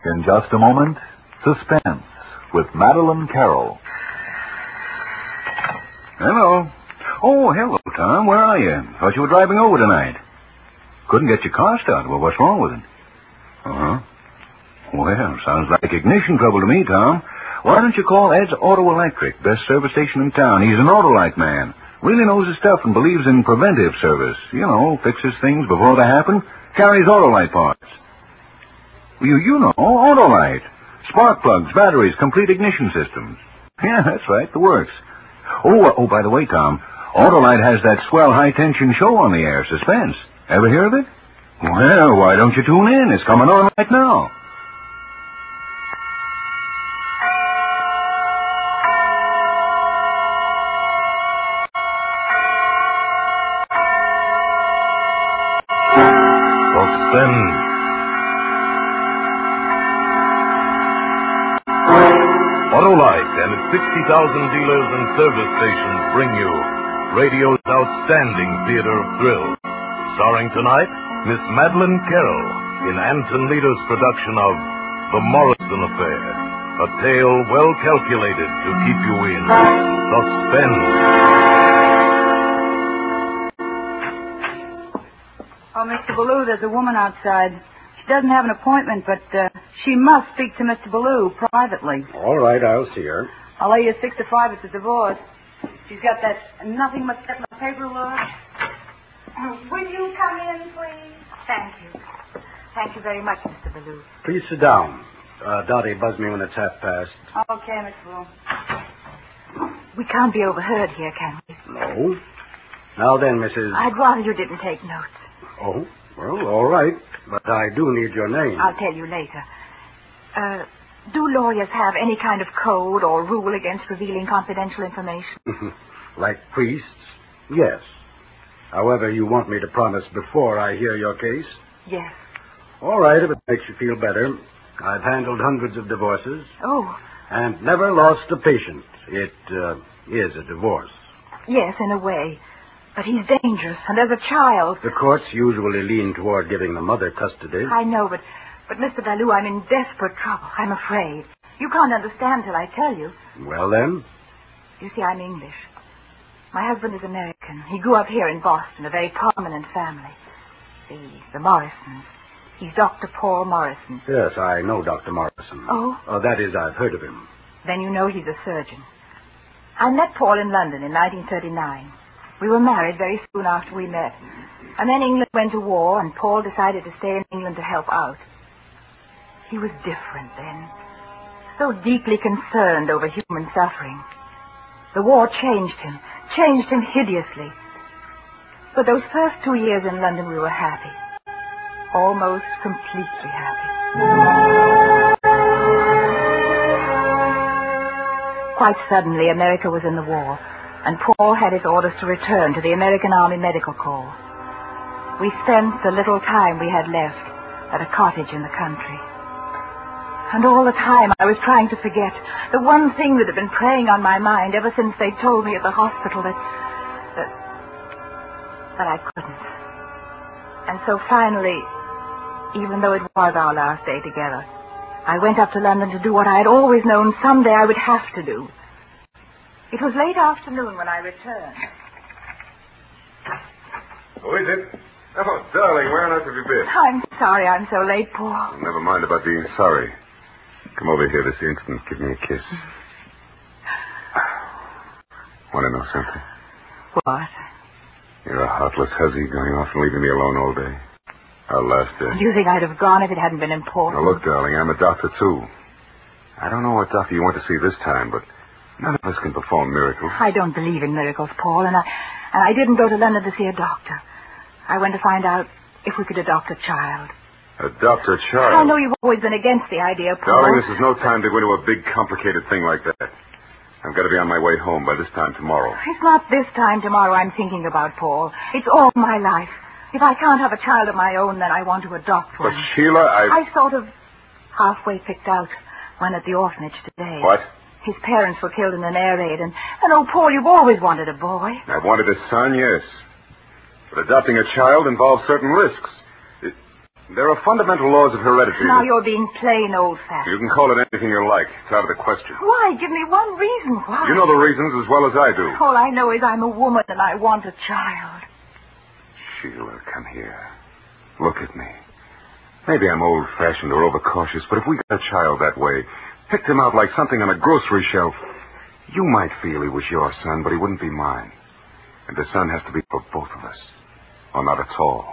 In just a moment, Suspense with Madeline Carroll. Hello. Oh, hello, Tom. Where are you? Thought you were driving over tonight. Couldn't get your car started. Well, what's wrong with it? Uh-huh. Well, sounds like ignition trouble to me, Tom. Why don't you call Ed's Auto Electric, best service station in town? He's an Autolite man. Really knows his stuff and believes in preventive service. You know, fixes things before they happen. Carries Autolite parts. You know, Autolite. Spark plugs, batteries, complete ignition systems. Yeah, that's right, the works. Oh, by the way, Tom, Autolite has that swell high-tension show on the air, Suspense. Ever hear of it? Well, why don't you tune in? It's coming on right now. Suspense. Autolite and its 60,000 dealers and service stations bring you radio's outstanding theater of thrills. Starring tonight, Miss Madeline Carroll in Anton Leader's production of The Morrison Affair, a tale well calculated to keep you in suspense. Oh, Mr. Ballou, there's a woman outside. She doesn't have an appointment, but she must speak to Mr. Ballou privately. All right, I'll see her. I'll lay you 6 to 5. It's a divorce. She's got that nothing but that paper look. Will you come in, please? Thank you. Thank you very much, Mr. Ballou. Please sit down. Dottie, buzz me when it's past. Okay, Mr. Ballou. We can't be overheard here, can we? No. Now then, Mrs. I'd rather you didn't take notes. Oh, well, all right. But I do need your name. I'll tell you later. Do lawyers have any kind of code or rule against revealing confidential information? Like priests? Yes. However, you want me to promise before I hear your case? Yes. All right, if it makes you feel better. I've handled hundreds of divorces. Oh. And never lost a patient. It is a divorce. Yes, in a way. But he's dangerous, and as a child... The courts usually lean toward giving the mother custody. I know, but Mr. Ballou, I'm in desperate trouble. I'm afraid. You can't understand till I tell you. Well, then? You see, I'm English. My husband is American. He grew up here in Boston, a very prominent family. The Morrisons. He's Dr. Paul Morrison. Yes, I know Dr. Morrison. Oh? That is, I've heard of him. Then you know he's a surgeon. I met Paul in London in 1939. We were married very soon after we met. And then England went to war, and Paul decided to stay in England to help out. He was different then. So deeply concerned over human suffering. The war changed him hideously. For those first 2 years in London, we were happy. Almost completely happy. Quite suddenly, America was in the war, and Paul had his orders to return to the American Army Medical Corps. We spent the little time we had left at a cottage in the country. And all the time I was trying to forget the one thing that had been preying on my mind ever since they told me at the hospital that I couldn't. And so finally, even though it was our last day together, I went up to London to do what I had always known someday I would have to do. It was late afternoon when I returned. Who is it? Oh, darling, where on earth have you been? I'm sorry I'm so late, Paul. Never mind about being sorry. Come over here this instant. Give me a kiss. Want to know something? What? You're a heartless hussy going off and leaving me alone all day. Our last day. Do you think I'd have gone if it hadn't been important? Now, look, darling, I'm a doctor, too. I don't know what doctor you want to see this time, but none of us can perform miracles. I don't believe in miracles, Paul, and I didn't go to London to see a doctor. I went to find out if we could adopt a child. Adopt a child? I know you've always been against the idea, Paul. Darling, this is no time to go into a big, complicated thing like that. I've got to be on my way home by this time tomorrow. It's not this time tomorrow I'm thinking about, Paul. It's all my life. If I can't have a child of my own, then I want to adopt one. But, Sheila, I sort of halfway picked out one at the orphanage today. What? His parents were killed in an air raid, and oh, Paul, you've always wanted a boy. I've wanted a son, yes. But adopting a child involves certain risks. There are fundamental laws of heredity. Now you're being plain old-fashioned. You can call it anything you like. It's out of the question. Why? Give me one reason why. You know the reasons as well as I do. All I know is I'm a woman and I want a child. Sheila, come here. Look at me. Maybe I'm old-fashioned or overcautious, but if we got a child that way, picked him out like something on a grocery shelf, you might feel he was your son, but he wouldn't be mine. And the son has to be for both of us. Or not at all.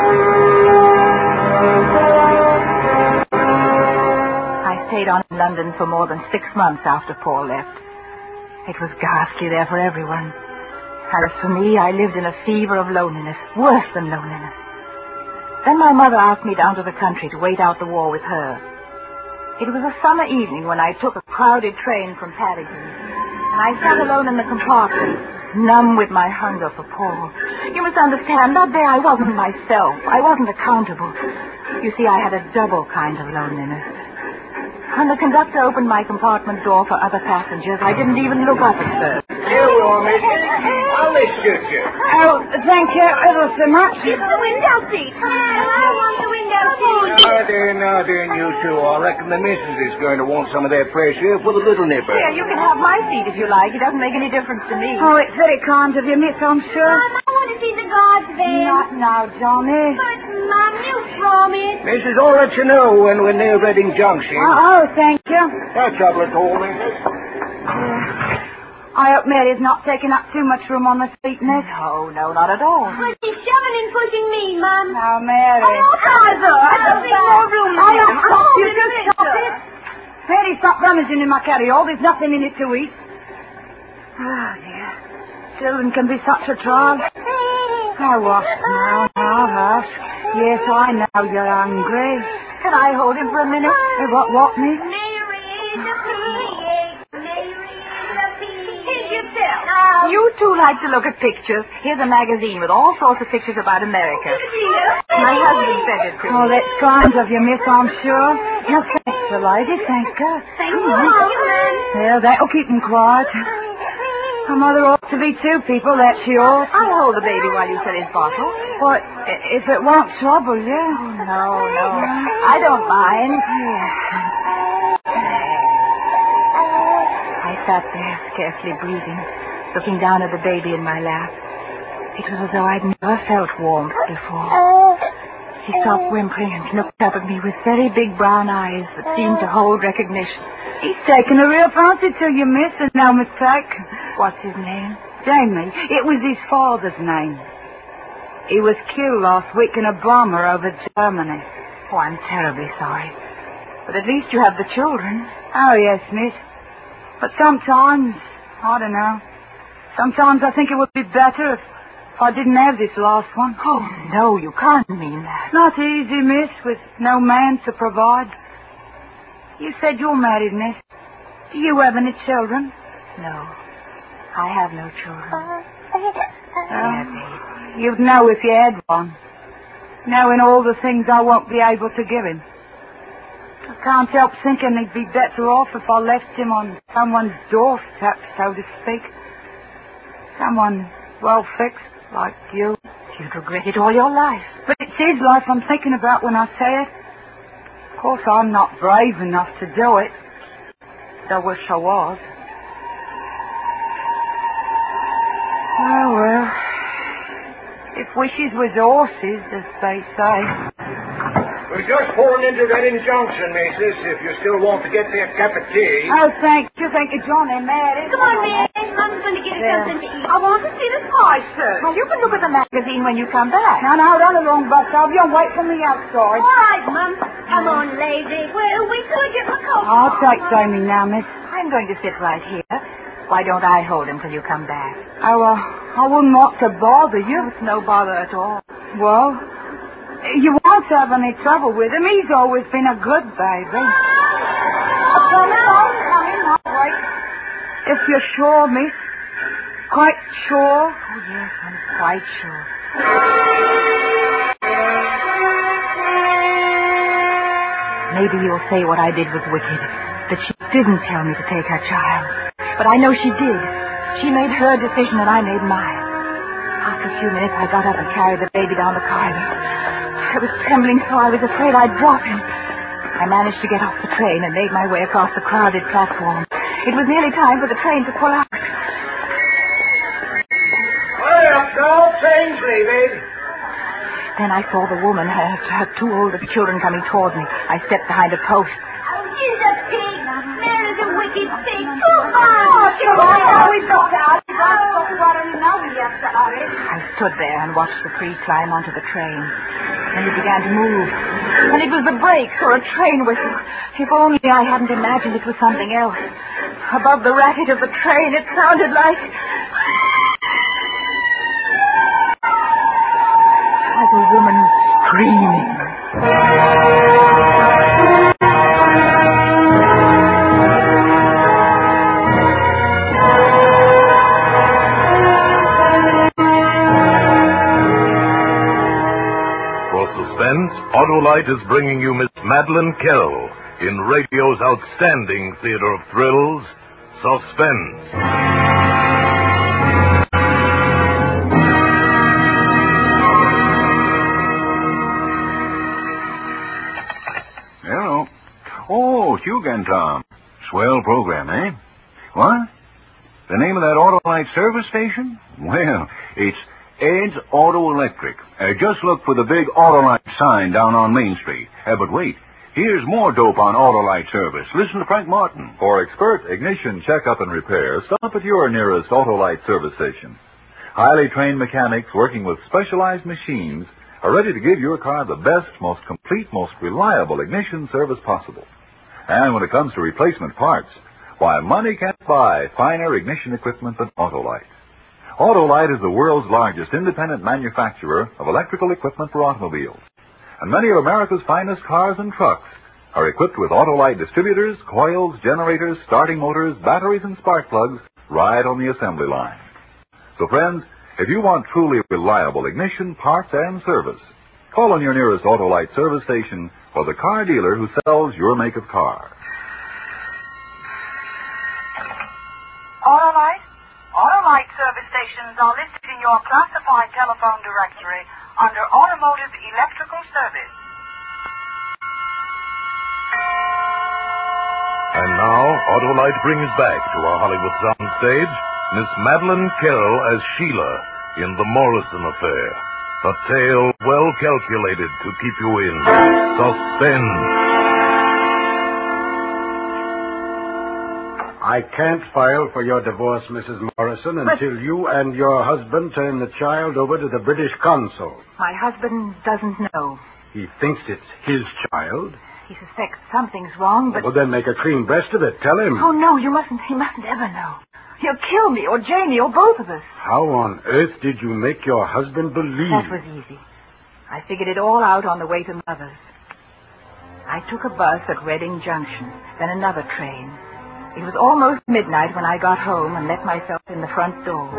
I stayed on in London for more than 6 months after Paul left. It was ghastly there for everyone. As for me, I lived in a fever of loneliness, worse than loneliness. Then my mother asked me down to the country to wait out the war with her. It was a summer evening when I took a crowded train from Paddington, and I sat alone in the compartment, numb with my hunger for Paul. You must understand, that day I wasn't myself. I wasn't accountable. You see, I had a double kind of loneliness. When the conductor opened my compartment door for other passengers, I didn't even look up at first. Here we are, missus. I'll excuse you. Oh, thank you ever so much. It's the window seat. I want the window seat. Now then, you two. I reckon the missus is going to want some of that fresh air for the little nipper. Here, you can have my seat if you like. It doesn't make any difference to me. Oh, it's very kind of you, miss, I'm sure. Mum, I want to see the guards there. Not now, Johnny. But, Mum, you promised. Missus, I'll let you know when we're near Reading Junction. Oh, thank you. No trouble at all, missus. I hope Mary's not taking up too much room on the seat, miss. No, not at all. But she's shoving and pushing me, Mum. Now, Mary. Oh, Father, I don't think more room. I don't stop you. Just stop it. Mary, stop rummaging in my carry-all. There's nothing in it to eat. Oh, dear. Children can be such a trial. Now, what? Now, hush. Yes, I know you're hungry. Can I hold him for a minute? What, miss? Mary, the pig. Mary, the pig. Pig yourself. You two like to look at pictures. Here's a magazine with all sorts of pictures about America. My husband sent it to me. Oh, that's kind of you, miss, I'm sure. Now, thanks, the lady. Thank you. Thank you. Yeah, that'll keep them quiet. Her mother ought to be two people, that she ought. I'll hold the baby while you fill his bottle. What, if it won't trouble you? Oh, no. I don't mind. I sat there, scarcely breathing, looking down at the baby in my lap. It was as though I'd never felt warmth before. He stopped whimpering and looked up at me with very big brown eyes that seemed to hold recognition. He's taken a real fancy to you, miss, and no mistake. What's his name? Jamie. It was his father's name. He was killed last week in a bomber over Germany. Oh, I'm terribly sorry. But at least you have the children. Oh, yes, miss. But sometimes, I don't know, sometimes I think it would be better if I didn't have this last one. Oh, no, you can't mean that. Not easy, miss, with no man to provide. You said you're married, miss. Do you have any children? No, I have no children. You'd know if you had one. Knowing all the things I won't be able to give him. I can't help thinking he'd be better off if I left him on someone's doorstep, so to speak. Someone well-fixed, like you. You'd regret it all your life. But it's his life I'm thinking about when I say it. Of course, I'm not brave enough to do it. I wish I was. Oh, well. If wishes was horses, as they say. We're just pulling into Reading Junction, missus, if you still want to get that cup of tea. Oh, thank you, Johnny, Mary. Come on, Mary. Mum's going to get us something to eat. I want to see the sky, sir. Well, you can look at the magazine when you come back. No, run along, bus. I'll be on wait for me outside. All right, Mum. Come on, lazy. Well, we could get my coat. I'll take Jamie now, miss. I'm going to sit right here. Why don't I hold him till you come back? Oh, I wouldn't want to bother you. It's no bother at all. Well, you won't have any trouble with him. He's always been a good baby. I'll wait. If you're sure, miss. Quite sure? Oh, yes, I'm quite sure. Maybe you'll say what I did was wicked, that she didn't tell me to take her child. But I know she did. She made her decision and I made mine. After a few minutes, I got up and carried the baby down the corridor. I was trembling so I was afraid I'd drop him. I managed to get off the train and made my way across the crowded platform. It was nearly time for the train to pull out. Hurry up, girl. Train's leaving. Then I saw the woman, her two older children coming toward me. I stepped behind a post. Oh, she's a pig. Mary's a wicked pig. Too I stood there and watched the three climb onto the train. And it began to move. And it was the brakes or a train whistle. If only I hadn't imagined it was something else. Above the racket of the train, it sounded like a woman screaming. Autolite is bringing you Miss Madeleine Carroll in radio's outstanding theater of thrills, Suspense. Hello. Oh, it's you again, Tom. Swell program, eh? What? The name of that Autolite service station? Well, it's Ed's Auto Electric. Just look for the big Autolite sign down on Main Street. But wait, here's more dope on Autolite service. Listen to Frank Martin. For expert ignition checkup and repair, stop at your nearest Autolite service station. Highly trained mechanics working with specialized machines are ready to give your car the best, most complete, most reliable ignition service possible. And when it comes to replacement parts, why, money can't buy finer ignition equipment than Autolite. Autolite is the world's largest independent manufacturer of electrical equipment for automobiles. And many of America's finest cars and trucks are equipped with Autolite distributors, coils, generators, starting motors, batteries, and spark plugs right on the assembly line. So, friends, if you want truly reliable ignition, parts, and service, call on your nearest Autolite service station or the car dealer who sells your make of car. Autolite service stations are listed in your classified telephone directory under Automotive Electrical Service. And now, Autolite brings back to our Hollywood soundstage Miss Madeleine Carroll as Sheila in The Morrison Affair. A tale well calculated to keep you in suspense. I can't file for your divorce, Mrs. Morrison, until you and your husband turn the child over to the British consul. My husband doesn't know. He thinks it's his child. He suspects something's wrong, but... Well, then make a clean breast of it. Tell him. Oh, no, he mustn't ever know. He'll kill me or Janie or both of us. How on earth did you make your husband believe? That was easy. I figured it all out on the way to Mother's. I took a bus at Reading Junction, then another train. It was almost midnight when I got home and let myself in the front door.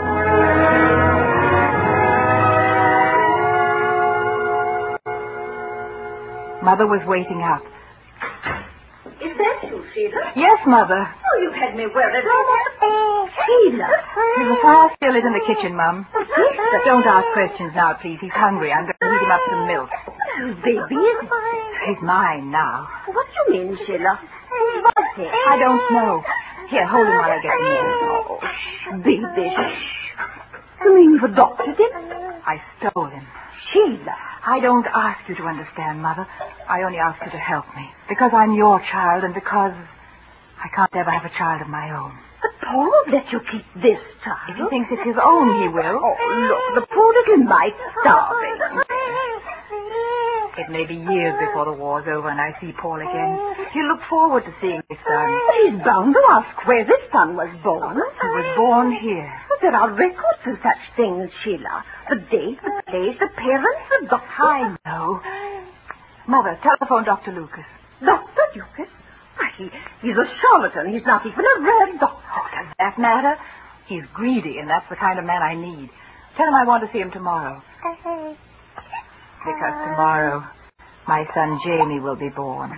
Mother was waiting up. Is that you, Sheila? Yes, Mother. Oh, you've had me worried. Sheila. There's a fire skillet in the kitchen, Mum. But don't ask questions now, please. He's hungry. I'm going to heat him up some milk. Whose baby is it? He's mine now. What do you mean, Sheila? Whose was it? I don't know. Here, hold him while I get the milk. Oh, baby, shh. You mean you've adopted him? I stole him. Sheila. I don't ask you to understand, Mother. I only ask you to help me. Because I'm your child and because I can't ever have a child of my own. But Paul won't let you keep this child. If he thinks it's his own, he will. Oh, look, the poor little mite's starving. It may be years before the war's over and I see Paul again. He'll look forward to seeing his son. He's bound to ask where this son was born. He was born here. But there are records of such things, Sheila. The date, the place, the parents, the doctor. I know. Mother, telephone Dr. Lucas. Dr. Lucas? Why, he's a charlatan. He's not even a real doctor. Oh, does that matter? He's greedy, and that's the kind of man I need. Tell him I want to see him tomorrow. Because tomorrow, my son Jamie will be born.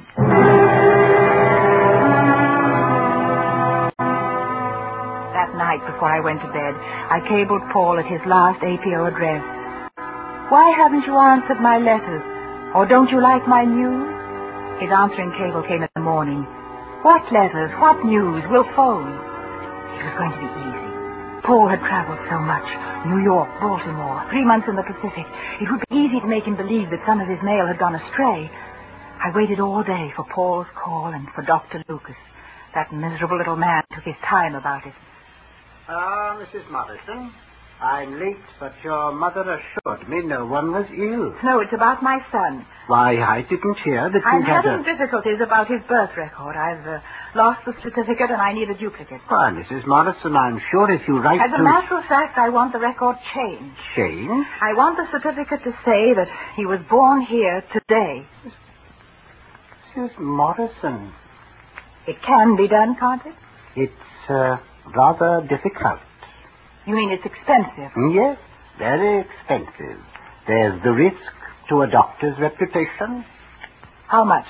That night, before I went to bed, I cabled Paul at his last APO address. Why haven't you answered my letters? Or don't you like my news? His answering cable came in the morning. What letters? What news? We'll phone. It was going to be easy. Paul had traveled so much. New York, Baltimore, 3 months in the Pacific. It would be easy to make him believe that some of his mail had gone astray. I waited all day for Paul's call and for Dr. Lucas. That miserable little man took his time about it. Mrs. Morrison, I'm late, but your mother assured me no one was ill. No, it's about my son. Why, I didn't hear that I'm you had having difficulties about his birth record. I've lost the certificate and I need a duplicate. Why, Mrs. Morrison, I'm sure if you write As a matter of fact, I want the record changed. Changed? I want the certificate to say that he was born here today. Mrs. Morrison. It can be done, can't it? It's rather difficult. You mean it's expensive? Yes, very expensive. There's the risk to a doctor's reputation. How much?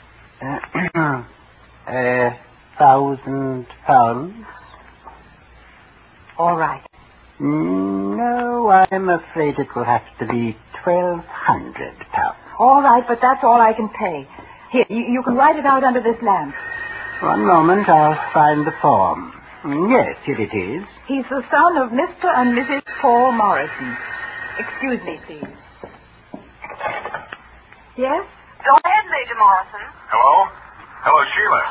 £1,000. All right. No, I'm afraid it will have to be £1,200. All right, but that's all I can pay. Here, you can write it out under this lamp. One moment, I'll find the form. Yes, here it is. He's the son of Mr. and Mrs. Paul Morrison. Excuse me, please. Yes? Go ahead, Major Morrison. Hello? Hello, Sheila.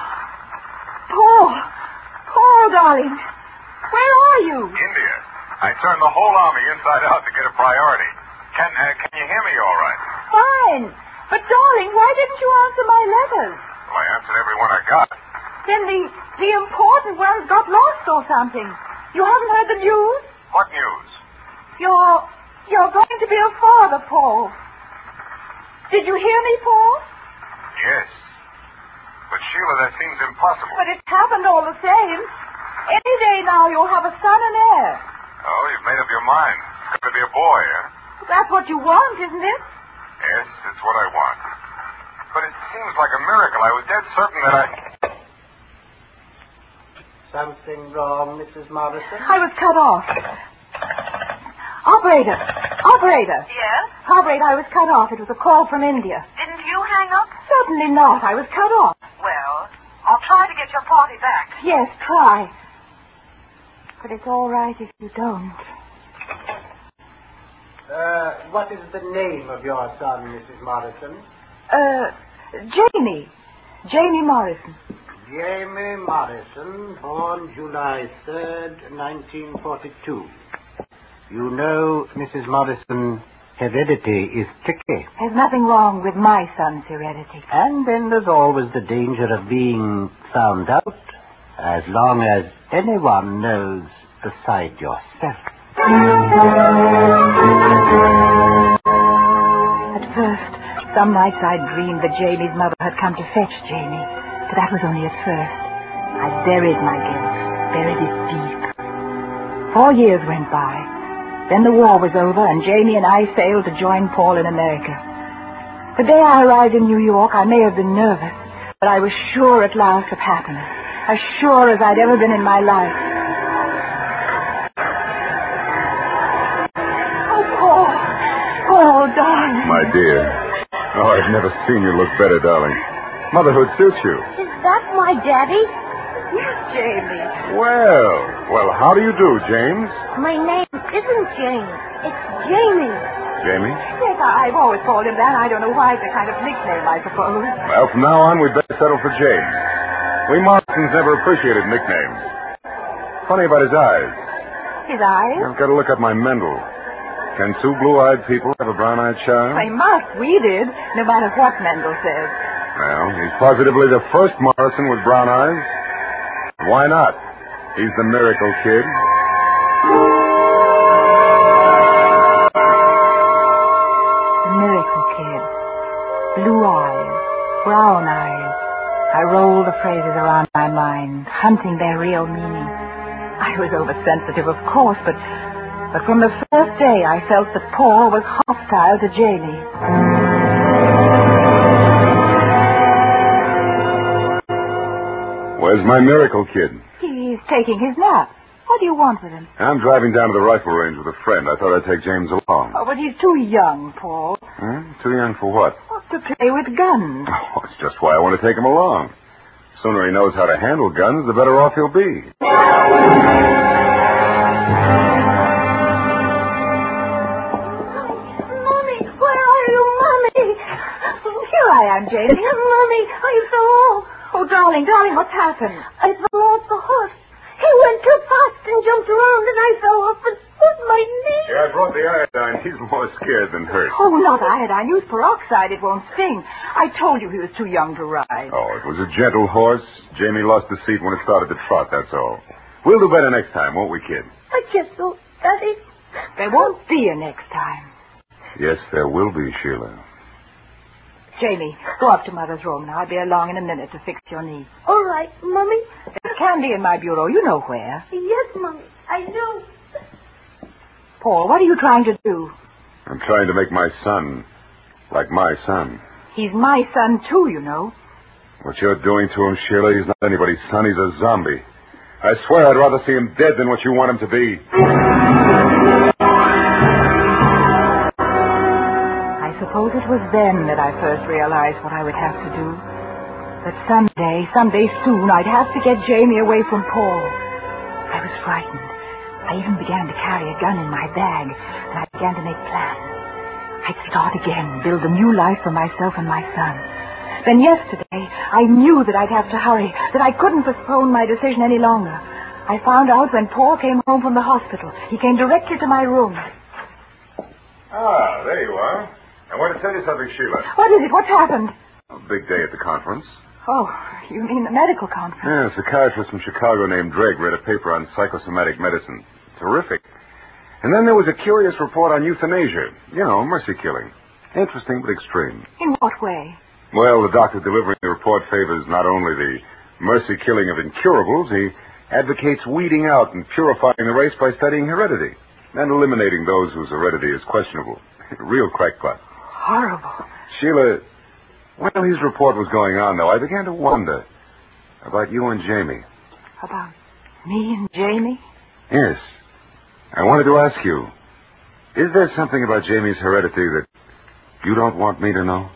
Paul, darling. Where are you? India. I turned the whole army inside out to get a priority. Can you hear me all right? Fine. But, darling, why didn't you answer my letters? Well, I answered every one I got. Then the important ones got lost or something. You haven't heard the news? What news? You're going to be a father, Paul. Did you hear me, Paul? Yes. But, Sheila, that seems impossible. But it's happened all the same. Any day now you'll have a son and heir. Oh, you've made up your mind. It's going to be a boy, huh? That's what you want, isn't it? Yes, it's what I want. But it seems like a miracle. I was dead certain that I... Something wrong, Mrs. Morrison? I was cut off. Operator! Yes? Operator, I was cut off. It was a call from India. Didn't you hang up? Certainly not. I was cut off. Well, I'll try to get your party back. Yes, try. But it's all right if you don't. What is the name of your son, Mrs. Morrison? Jamie Morrison. Jamie Morrison, born July 3rd, 1942. You know, Mrs. Morrison, heredity is tricky. There's nothing wrong with my son's heredity. And then there's always the danger of being found out, as long as anyone knows beside yourself. At first, some nights I dreamed that Jamie's mother had come to fetch Jamie. But that was only at first. I buried my guilt, buried it deep. 4 years went by. Then the war was over, and Jamie and I sailed to join Paul in America. The day I arrived in New York, I may have been nervous, but I was sure at last of happiness, as sure as I'd ever been in my life. Oh, Paul, darling. My dear. Oh, I've never seen you look better, darling. Motherhood suits you. Is that my daddy? Yes, Jamie. Well, how do you do, James? My name isn't James. It's Jamie. Jamie? Yes, I've always called him that. I don't know why. It's a kind of nickname, I suppose. Well, from now on, we'd better settle for James. We Morrisons never appreciated nicknames. Funny about his eyes. His eyes? I've got to look up my Mendel. Can two blue-eyed people have a brown-eyed child? They must. We did, no matter what Mendel says. Well, he's positively the first Morrison with brown eyes. Why not? He's the miracle kid. The miracle kid. Blue eyes, brown eyes. I rolled the phrases around my mind, hunting their real meaning. I was oversensitive, of course, but from the first day I felt that Paul was hostile to Jamie. Where's my miracle kid? He's taking his nap. What do you want with him? I'm driving down to the rifle range with a friend. I thought I'd take James along. Oh, but he's too young, Paul. Too young for what? Well, to play with guns. Oh, it's just why I want to take him along. The sooner he knows how to handle guns, the better off he'll be. Mommy, where are you, Mommy? Here I am, Jamie. Mommy, I fell. Oh, darling, what's happened? I fell off the horse. He went too fast and jumped around, and I fell off and hurt my knee. Yeah, I brought the iodine. He's more scared than hurt. Oh, not iodine. Use peroxide. It won't sting. I told you he was too young to ride. Oh, it was a gentle horse. Jamie lost the seat when it started to trot, that's all. We'll do better next time, won't we, kid? I guess so, Daddy. There won't be a next time. Yes, there will be, Sheila. Jamie, go up to Mother's room now. I'll be along in a minute to fix your knee. All right, Mommy. There's candy in my bureau. You know where. Yes, Mommy. I know. Paul, what are you trying to do? I'm trying to make my son like my son. He's my son, too, you know. What you're doing to him, Sheila, he's not anybody's son. He's a zombie. I swear I'd rather see him dead than what you want him to be. I suppose it was then that I first realized what I would have to do. That someday soon, I'd have to get Jamie away from Paul. I was frightened. I even began to carry a gun in my bag, and I began to make plans. I'd start again, build a new life for myself and my son. Then yesterday, I knew that I'd have to hurry, that I couldn't postpone my decision any longer. I found out when Paul came home from the hospital. He came directly to my room. Ah, there you are. I want to tell you something, Sheila. What is it? What's happened? A big day at the conference. Oh, you mean the medical conference? Yeah, a psychiatrist from Chicago named Drake read a paper on psychosomatic medicine. Terrific. And then there was a curious report on euthanasia. You know, mercy killing. Interesting but extreme. In what way? Well, the doctor delivering the report favors not only the mercy killing of incurables, he advocates weeding out and purifying the race by studying heredity and eliminating those whose heredity is questionable. Real crackpot. Horrible. Sheila, while his report was going on, though, I began to wonder about you and Jamie. About me and Jamie? Yes. I wanted to ask you, is there something about Jamie's heredity that you don't want me to know?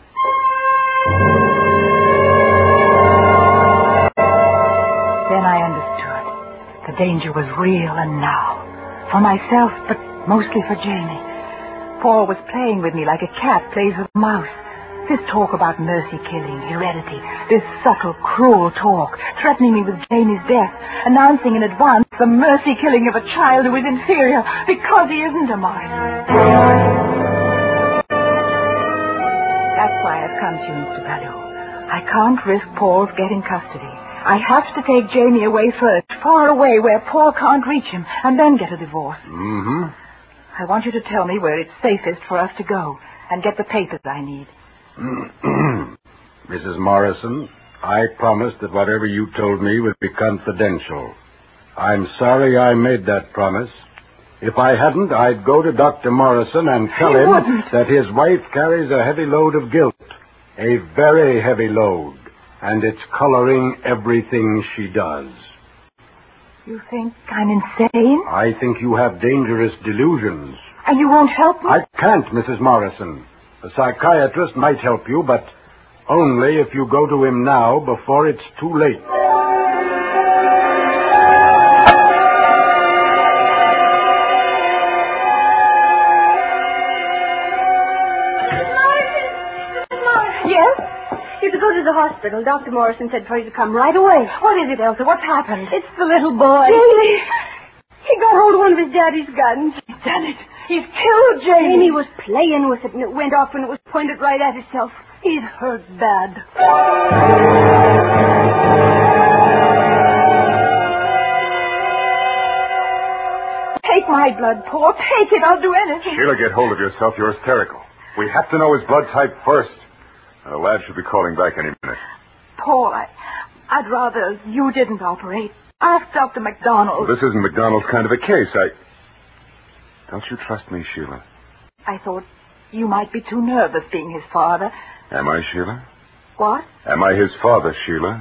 Then I understood. The danger was real and now. For myself, but mostly for Jamie. Paul was playing with me like a cat plays with a mouse. This talk about mercy killing, heredity, this subtle, cruel talk, threatening me with Jamie's death, announcing in advance the mercy killing of a child who is inferior because he isn't a mine. That's why I've come to you, Mr. Ballou. I can't risk Paul's getting custody. I have to take Jamie away first, far away where Paul can't reach him, and then get a divorce. Mm-hmm. I want you to tell me where it's safest for us to go and get the papers I need. Mrs. Morrison, I promised that whatever you told me would be confidential. I'm sorry I made that promise. If I hadn't, I'd go to Dr. Morrison and tell him that his wife carries a heavy load of guilt. A very heavy load. And it's coloring everything she does. You think I'm insane? I think you have dangerous delusions. And you won't help me? I can't, Mrs. Morrison. A psychiatrist might help you, but only if you go to him now before it's too late. Yes? You have to go to the hospital. Dr. Morrison said for you to come right away. What is it, Elsa? What's happened? It's the little boy. Jamie! He got hold of one of his daddy's guns. He's done it. He's killed Jamie. Jamie was playing with it, and it went off when it was pointed right at itself. He's hurt bad. Take my blood, Paul. Take it. I'll do anything. Sheila, get hold of yourself. You're hysterical. We have to know his blood type first. The lab should be calling back any minute. Paul, I'd rather you didn't operate. Ask Dr. McDonald. Well, this isn't McDonald's kind of a case. Don't you trust me, Sheila? I thought you might be too nervous being his father. Am I, Sheila? What? Am I his father, Sheila?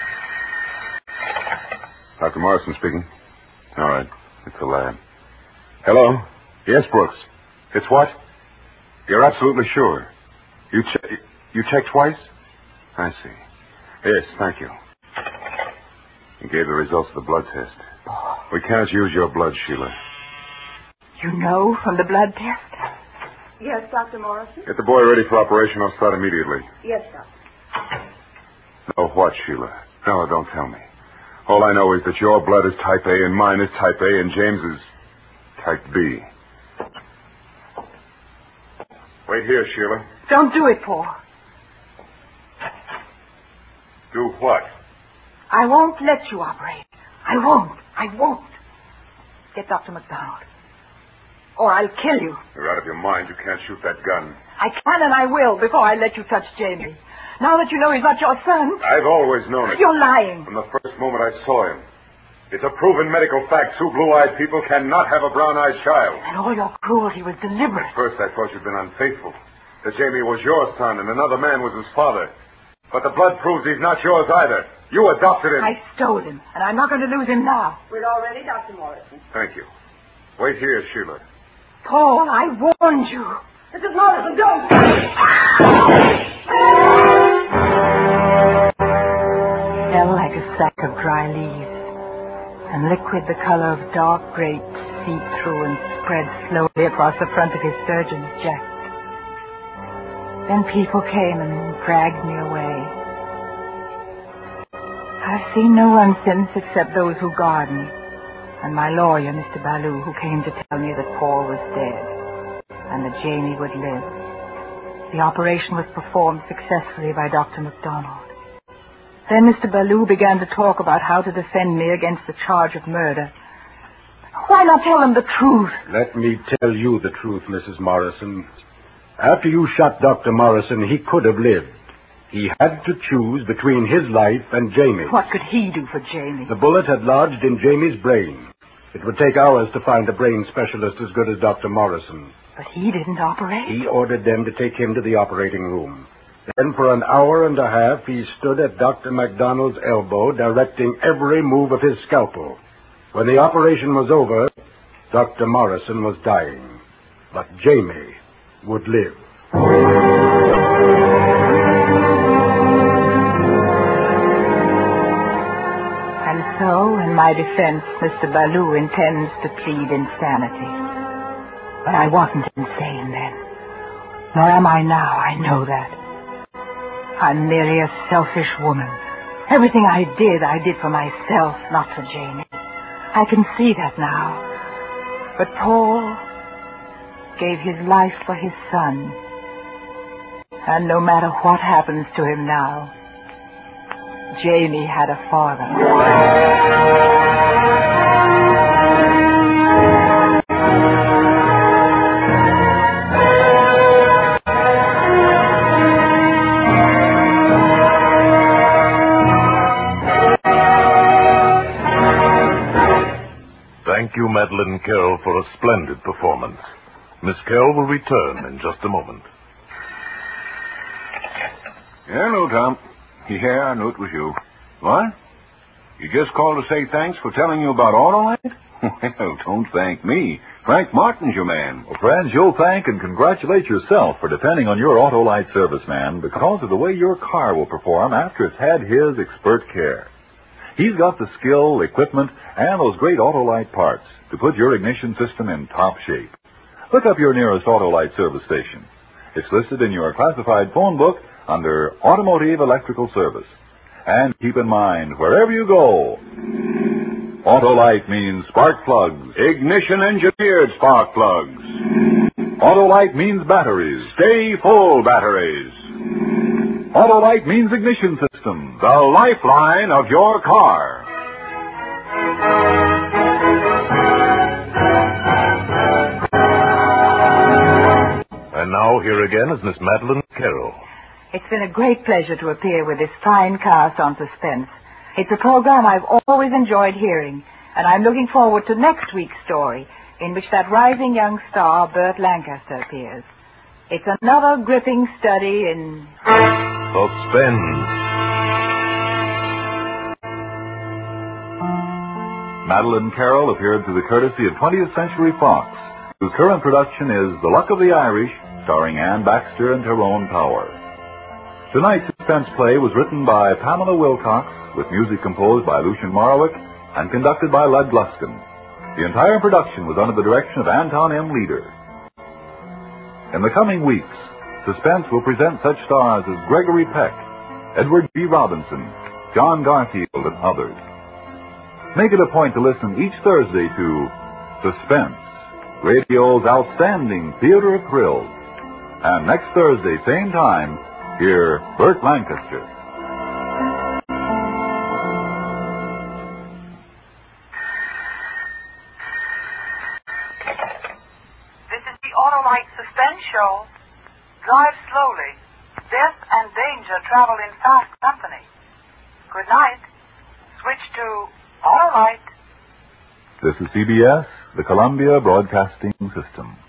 Dr. Morrison speaking. All right. It's the lab. Hello? Yes, Brooks. It's what? You're absolutely sure. You You checked twice? I see. Yes, thank you. You gave the results of the blood test. We can't use your blood, Sheila. You know from the blood test? Yes, Dr. Morrison? Get the boy ready for operation. I'll start immediately. Yes, Doctor. No, what, Sheila? No, don't tell me. All I know is that your blood is type A and mine is type A and James is type B. Wait here, Sheila. Don't do it, Paul. Do what? I won't let you operate. I won't. Get Dr. McDonald. Or I'll kill you. You're out of your mind. You can't shoot that gun. I can and I will before I let you touch Jamie. Now that you know he's not your son. I've always known it. You're lying. From the first moment I saw him. It's a proven medical fact. Two blue-eyed people cannot have a brown-eyed child. And all your cruelty was deliberate. At first I thought you'd been unfaithful. That Jamie was your son and another man was his father. But the blood proves he's not yours either. You adopted him. I stole him, and I'm not going to lose him now. We're all ready, Dr. Morrison. Thank you. Wait here, Sheila. Paul, I warned you. Mrs. Morrison, don't! Fell like a sack of dry leaves, and liquid the color of dark grapes seeped through and spread slowly across the front of his surgeon's jacket. Then people came and dragged me away. I've seen no one since except those who guard me, and my lawyer, Mr. Ballou, who came to tell me that Paul was dead and that Jamie would live. The operation was performed successfully by Dr. McDonald. Then Mr. Ballou began to talk about how to defend me against the charge of murder. Why not tell them the truth? Let me tell you the truth, Mrs. Morrison. After you shot Dr. Morrison, he could have lived. He had to choose between his life and Jamie's. What could he do for Jamie? The bullet had lodged in Jamie's brain. It would take hours to find a brain specialist as good as Dr. Morrison. But he didn't operate. He ordered them to take him to the operating room. Then for an hour and a half, he stood at Dr. McDonald's elbow, directing every move of his scalpel. When the operation was over, Dr. Morrison was dying. But Jamie would live. And so, in my defense, Mr. Ballou intends to plead insanity. But I wasn't insane then. Nor am I now, I know that. I'm merely a selfish woman. Everything I did for myself, not for Jamie. I can see that now. But Paul gave his life for his son. And no matter what happens to him now, Jamie had a father. Thank you, Madeline Carroll, for a splendid performance. Miss Carroll will return in just a moment. Hello, Tom. Yeah, I knew it was you. What? You just called to say thanks for telling you about Autolite? Well, don't thank me. Frank Martin's your man. Well, friends, you'll thank and congratulate yourself for depending on your Autolite serviceman because of the way your car will perform after it's had his expert care. He's got the skill, equipment, and those great Autolite parts to put your ignition system in top shape. Look up your nearest Autolite service station. It's listed in your classified phone book under Automotive Electrical Service. And keep in mind, wherever you go, Autolite means spark plugs. Ignition-engineered spark plugs. Autolite means batteries. Stay full batteries. Autolite means ignition system. The lifeline of your car. And now, here again is Miss Madeline Carroll. It's been a great pleasure to appear with this fine cast on Suspense. It's a program I've always enjoyed hearing, and I'm looking forward to next week's story, in which that rising young star, Burt Lancaster, appears. It's another gripping study in Suspense. Madeline Carroll appeared through the courtesy of 20th Century Fox, whose current production is The Luck of the Irish, starring Anne Baxter and Tyrone Power. Tonight's suspense play was written by Pamela Wilcox, with music composed by Lucien Morawick and conducted by Lud Gluskin. The entire production was under the direction of Anton M. Leader. In the coming weeks, Suspense will present such stars as Gregory Peck, Edward G. Robinson, John Garfield, and others. Make it a point to listen each Thursday to Suspense, radio's outstanding theater of thrills. And next Thursday, same time, hear Burt Lancaster. This is the Autolite Suspense Show. Drive slowly. Death and danger travel in fast company. Good night. Switch to Autolite. This is CBS, the Columbia Broadcasting System.